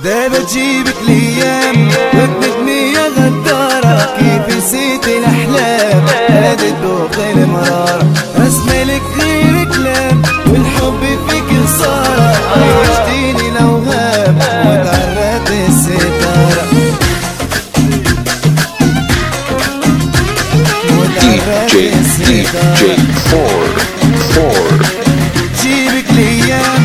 ده بتجيبك ليام وتندمي يا غدارة، كيف نسيت الأحلام هذا الذوق المرارة. رسملك غير كلام والحب فيك صار، عيشتيني الأوهام وتعرضت الستارة. DJ Ford جيبك ليام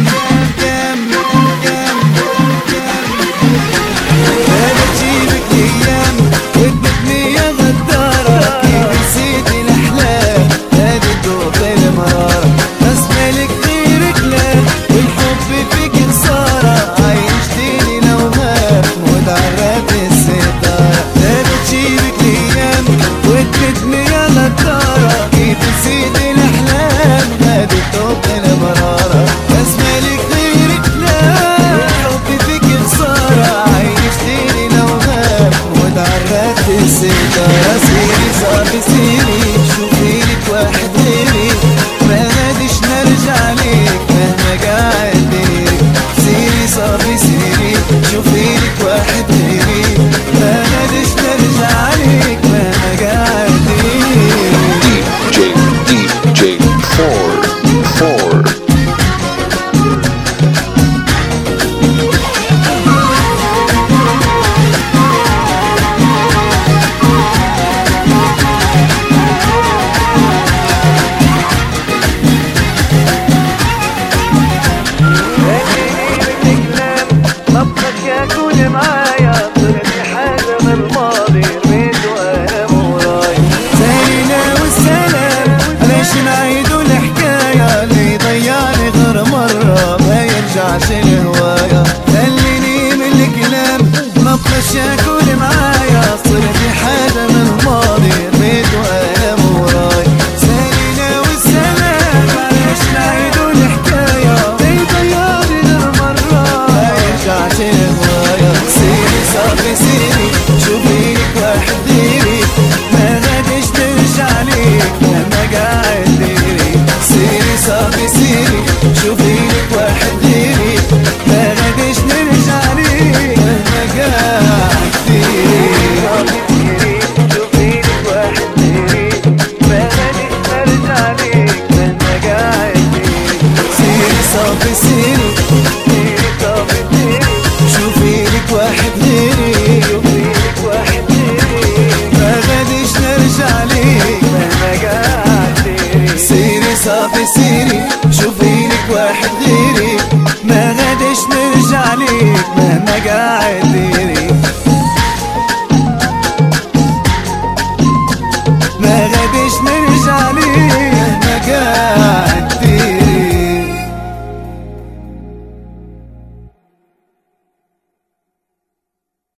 جيبك ليام وتبتني يا غدارة، كيف نسيت الأحلام هذا الذوق المرارة. رسملك غير كلام والحب فيك صار، عيشتيني الأوهام وتعرضت الستارة. جيبك ليام وتبتني يا غدارة، كيف نسيت الأحلام هذا الذوق المرارة. رسملك غير كلام والحب فيك صار، عيشتيني الأوهام وتعرضت الستارة. سيري صافي سيري شوفي لك واحد غيري، ما غاديش نرجع ليك مهما قاعد ديري. سيري صافي سيري شوفي لك واحد غيري، ما غاديش نرجع ليك مهما قاعد ديري. DJ Ford الهواية خليني من الكلام ما بقاش اكل معايا، صرت حاجة من الماضي رميت وانا موراي. سالينا والسلام علاش نعيدو الحكاية، زي ضيعتي للمرة ما يرجعش الهواية. سيري صافي سيري شوفي لك واحد غيري، ما غاديش نرجع ليك مهما قاعد ديري. سيري صافي سيري شوفي لك واحد غيري، ما غاديش نرجع ليك مهما قاعد ديري. شوفي لك واحد غيري، ما غاديش نرجع ليك مهما قاعد ديري. سيري صافي سيري سيري صافي سيري شوفي لك واحد غيري، شوفي لك واحد غيري، ما غاديش نرجع ليك مهما قاعد ديري. سيري صافي سيري شوفي لك واحد غيري، ما غاديش نرجع ليك مهما قاعد